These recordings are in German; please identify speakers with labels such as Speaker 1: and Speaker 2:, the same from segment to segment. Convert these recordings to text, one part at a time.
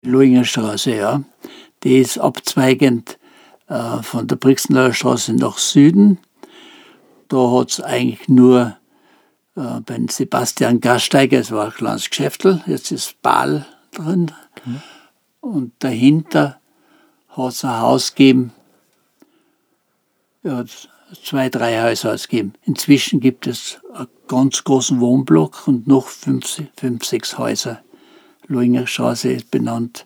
Speaker 1: Luinger Straße, ja. Die ist abzweigend von der Brixenauer Straße nach Süden. Da hat es eigentlich nur beim Sebastian Gasteiger, es war ein kleines Geschäftel, jetzt ist Baal drin. Okay. Und dahinter hat es ein Haus gegeben, ja, 2, 3 Häuser gegeben. Inzwischen gibt es einen ganz großen Wohnblock und noch 5, 6 Häuser. Luinger Straße ist benannt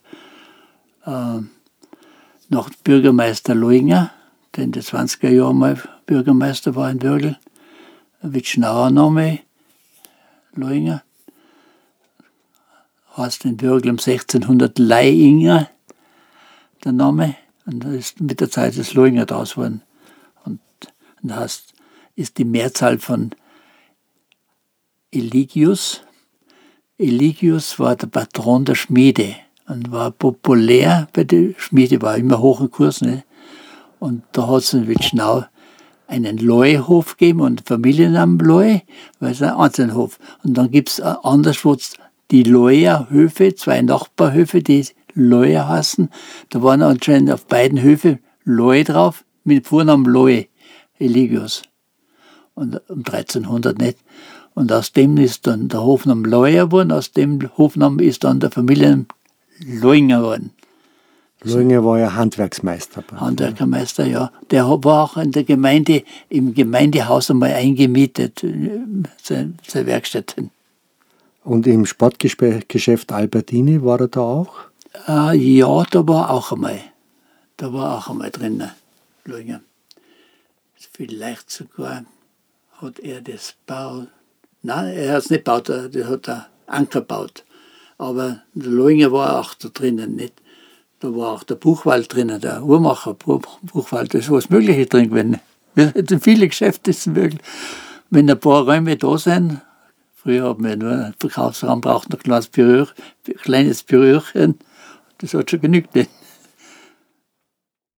Speaker 1: nach Bürgermeister Luinger, der in den 20er Jahren mal Bürgermeister war in Würgl. Ein Witschnauer Name, Luinger. Heißt in Würgl um 1600 Leiinger, der Name. Und da ist mit der Zeit das Luinger draus geworden. Und heißt, ist die Mehrzahl von Eligius. Eligius war der Patron der Schmiede und war populär bei der Schmiede, war immer hoch im Kurs. Ne? Und da hat es in Witschnau einen Leuhof gegeben und Familiennamen Leu, weil es ein Einzelhof. Und dann gibt es anderswo die Leuer Höfe, 2 Nachbarhöfe, die Leuer heißen. Da waren anscheinend auf beiden Höfen Leu drauf, mit Vornamen Leu, Eligius. Und um 1300 nicht. Und aus dem ist dann der Hofname Leuer geworden, aus dem Hofnamen ist dann der Familienname Luinger geworden.
Speaker 2: Luinger war ja Handwerksmeister.
Speaker 1: Handwerkermeister, ja. Der war auch in der Gemeinde, im Gemeindehaus einmal eingemietet, seine Werkstätten.
Speaker 2: Und im Sportgeschäft Albertini war er da auch?
Speaker 1: Ja, da war auch einmal drin, Luinger. Vielleicht sogar hat er das gebaut. Nein, er hat es nicht gebaut, der hat einen Anker gebaut. Aber der Luinger war auch da drinnen, nicht? Da war auch der Buchwald drinnen, der Uhrmacher Buchwald, da ist was Mögliche drin gewesen. Viele Geschäfte sind möglich. Wenn ein paar Räume da sind, früher haben wir nur einen Verkaufsraum, braucht noch ein kleines Berührchen, das hat schon genügt. Nicht?